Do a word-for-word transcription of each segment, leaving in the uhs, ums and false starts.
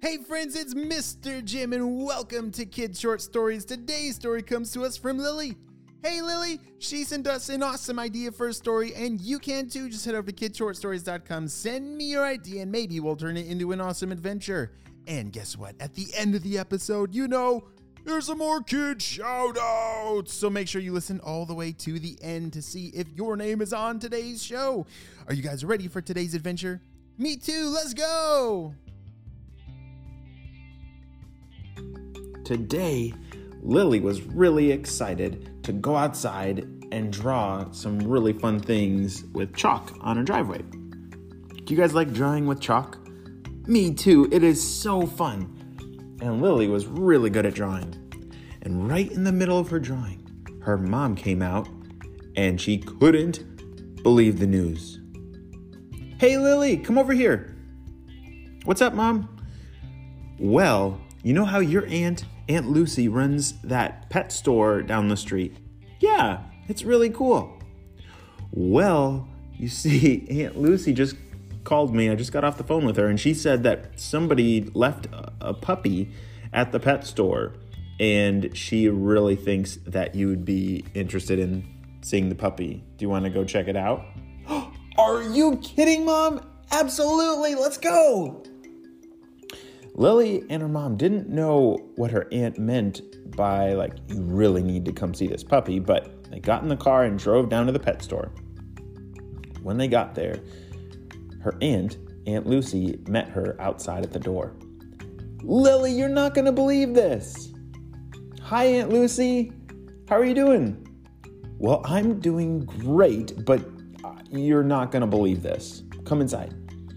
Hey friends, it's Mister Jim and welcome to Kid Short Stories. Today's story comes to us from Lily. Hey Lily, she sent us an awesome idea for a story and you can too. Just head over to kid short stories dot com, send me your idea and maybe we'll turn it into an awesome adventure. And guess what? At the end of the episode, you know, there's some more kid shout outs. So make sure you listen all the way to the end to see if your name is on today's show. Are you guys ready for today's adventure? Me too, let's go! Today, Lily was really excited to go outside and draw some really fun things with chalk on her driveway. Do you guys like drawing with chalk? Me too, it is so fun. And Lily was really good at drawing. And right in the middle of her drawing, her mom came out and she couldn't believe the news. Hey Lily, come over here. What's up, Mom? Well, you know how your aunt, Aunt Lucy, runs that pet store down the street? Yeah, it's really cool. Well, you see, Aunt Lucy just called me. I just got off the phone with her, and she said that somebody left a puppy at the pet store, and she really thinks that you would be interested in seeing the puppy. Do you want to go check it out? Are you kidding, Mom? Absolutely, let's go! Lily and her mom didn't know what her aunt meant by, like, you really need to come see this puppy, but they got in the car and drove down to the pet store. When they got there, her aunt, Aunt Lucy, met her outside at the door. Lily, you're not going to believe this. Hi, Aunt Lucy. How are you doing? Well, I'm doing great, but you're not going to believe this. Come inside.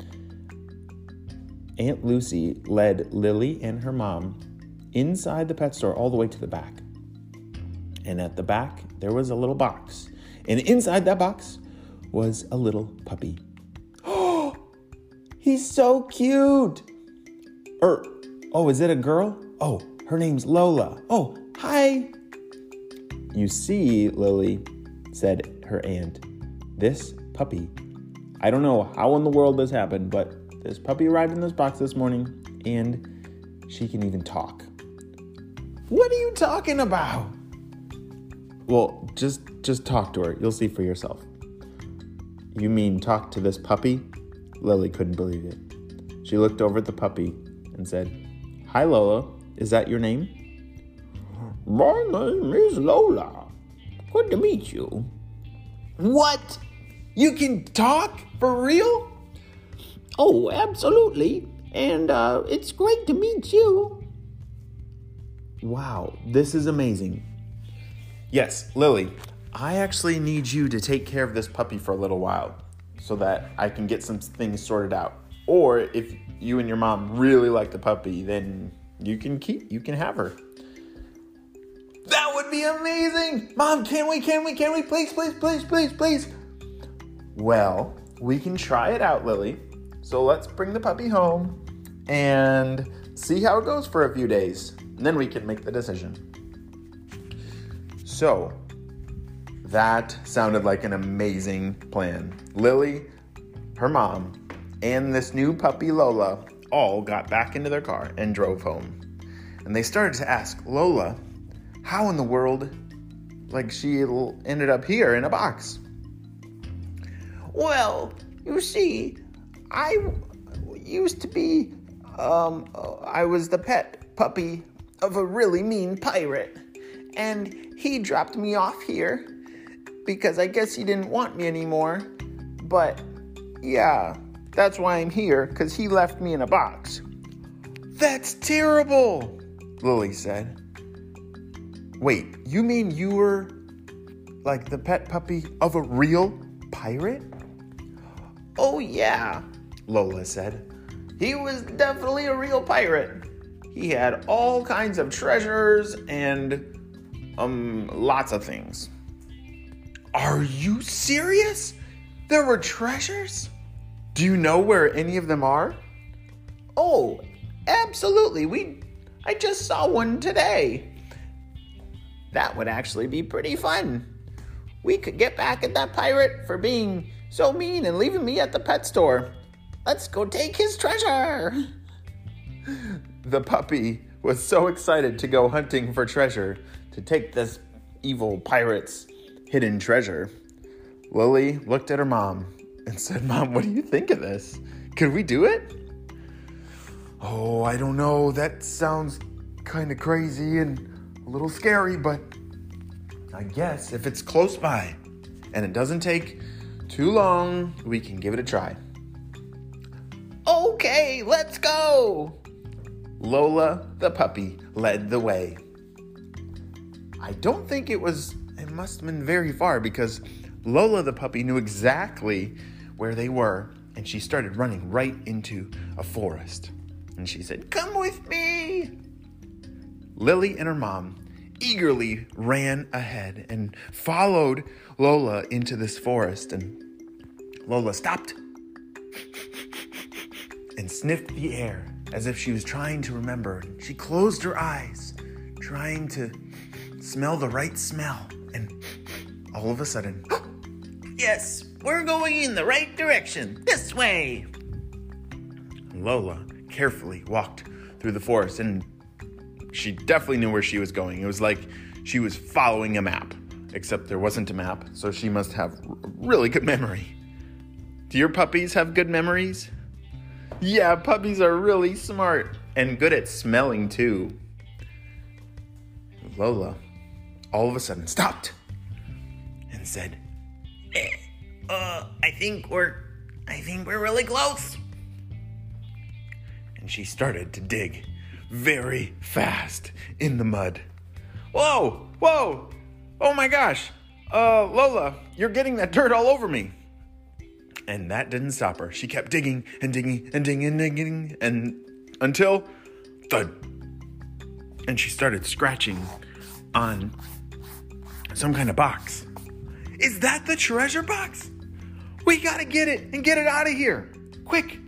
Aunt Lucy led Lily and her mom inside the pet store all the way to the back. And at the back, there was a little box. And inside that box was a little puppy. Oh, he's so cute. Er, oh, is it a girl? Oh, her name's Lola. Oh, hi. You see, Lily, said her aunt, this puppy, I don't know how in the world this happened, but this puppy arrived in this box this morning, and she can even talk. What are you talking about? Well, just just talk to her. You'll see for yourself. You mean talk to this puppy? Lily couldn't believe it. She looked over at the puppy and said, Hi, Lola. Is that your name? My name is Lola. Good to meet you. What? You can talk? For real? Oh, absolutely. And uh, it's great to meet you. Wow, this is amazing. Yes, Lily, I actually need you to take care of this puppy for a little while so that I can get some things sorted out. Or if you and your mom really like the puppy, then you can keep, you can have her. That would be amazing. Mom, can we, can we, can we? Please, please, please, please, please. Well, we can try it out, Lily. So let's bring the puppy home and see how it goes for a few days. And then we can make the decision. So that sounded like an amazing plan. Lily, her mom, and this new puppy Lola all got back into their car and drove home. And they started to ask Lola how in the world, like, she ended up here in a box. Well, you see, I used to be, um, I was the pet puppy of a really mean pirate, and he dropped me off here because I guess he didn't want me anymore, but yeah, that's why I'm here, because he left me in a box. That's terrible, Lily said. Wait, you mean you were like the pet puppy of a real pirate? Oh yeah, Lola said. He was definitely a real pirate. He had all kinds of treasures and um lots of things. Are you serious? There were treasures? Do you know where any of them are? Oh, absolutely. We I just saw one today. That would actually be pretty fun. We could get back at that pirate for being so mean and leaving me at the pet store. Let's go take his treasure. the puppy was so excited to go hunting for treasure, to take this evil pirate's hidden treasure, Lily looked at her mom and said, "Mom, what do you think of this? Could we do it?" "Oh, I don't know. That sounds kind of crazy and a little scary, but I guess if it's close by and it doesn't take too long, we can give it a try." "Okay, let's go." Lola, the puppy, led the way. I don't think it was, it must have been very far, because Lola, the puppy, knew exactly where they were, and she started running right into a forest. And she said, "Come with me." Lily and her mom eagerly ran ahead and followed Lola into this forest, and Lola stopped and sniffed the air as if she was trying to remember. She closed her eyes, trying to smell the right smell, and all of a sudden, "Yes, we're going in the right direction, this way." Lola carefully walked through the forest, and she definitely knew where she was going. It was like she was following a map, except there wasn't a map, so she must have really good memory. Do your puppies have good memories? Yeah, puppies are really smart and good at smelling too. Lola all of a sudden stopped and said, eh, uh, I think we're, I think we're really close. And she started to dig very fast in the mud. Whoa, whoa, oh my gosh, uh, Lola, you're getting that dirt all over me. And that didn't stop her. She kept digging and digging and digging and digging and until thud. And she started scratching on some kind of box. Is that the treasure box? We gotta get it and get it out of here. Quick.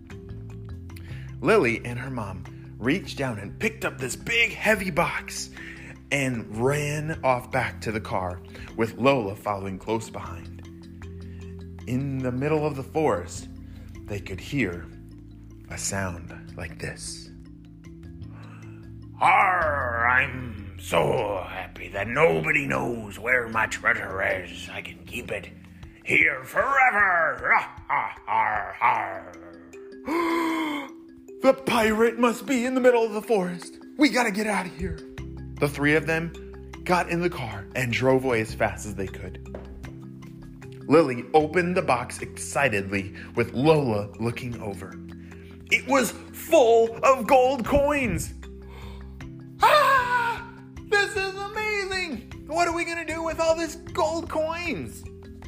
Lily and her mom reached down and picked up this big heavy box and ran off back to the car with Lola following close behind. In the middle of the forest, they could hear a sound like this. Arr, I'm so happy that nobody knows where my treasure is. I can keep it here forever. Arr, arr, arr. The pirate must be in the middle of the forest. We gotta get out of here. The three of them got in the car and drove away as fast as they could. Lily opened the box excitedly with Lola looking over. It was full of gold coins. Ah! This is amazing! What are we gonna do with all this gold coins?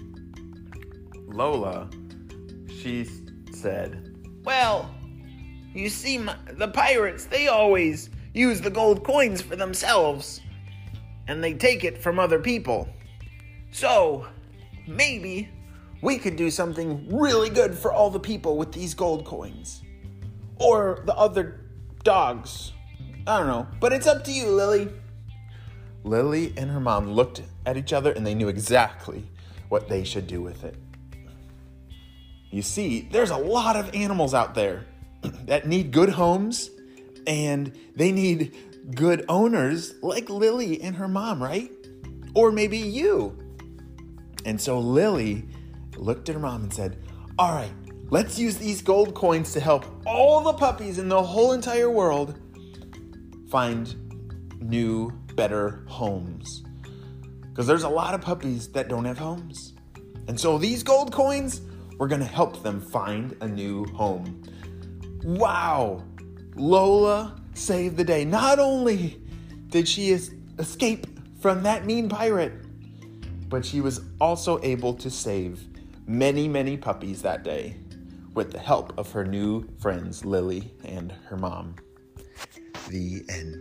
Lola, she said, well, you see, my, the pirates, they always use the gold coins for themselves, and they take it from other people. So, maybe we could do something really good for all the people with these gold coins. Or the other dogs. I don't know. But it's up to you, Lily. Lily and her mom looked at each other and they knew exactly what they should do with it. You see, there's a lot of animals out there that need good homes and they need good owners like Lily and her mom, right? Or maybe you. And so Lily looked at her mom and said, all right, let's use these gold coins to help all the puppies in the whole entire world find new, better homes. Because there's a lot of puppies that don't have homes. And so these gold coins, we're going to help them find a new home. Wow! Lola saved the day. Not only did she es- escape from that mean pirate, but she was also able to save many, many puppies that day with the help of her new friends, Lily and her mom. The end.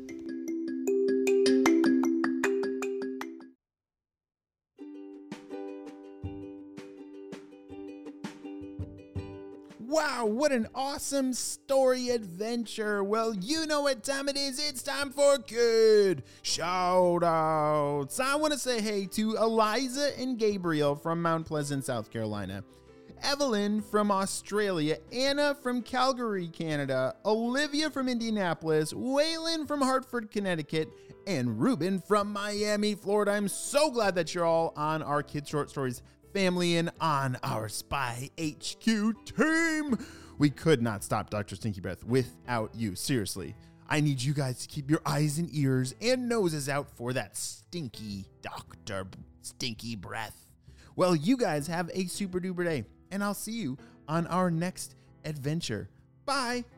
Wow, what an awesome story adventure. Well, you know what time it is. It's time for Kid Shoutouts. I want to say hey to Eliza and Gabriel from Mount Pleasant, South Carolina. Evelyn from Australia, Anna from Calgary, Canada, Olivia from Indianapolis, Waylon from Hartford, Connecticut, and Ruben from Miami, Florida. I'm so glad that you're all on our Kids Short Stories family and on our Spy H Q team. We could not stop Doctor Stinky Breath without you. Seriously, I need you guys to keep your eyes and ears and noses out for that stinky Doctor Stinky Breath. Well, you guys have a super duper day, and I'll see you on our next adventure. Bye.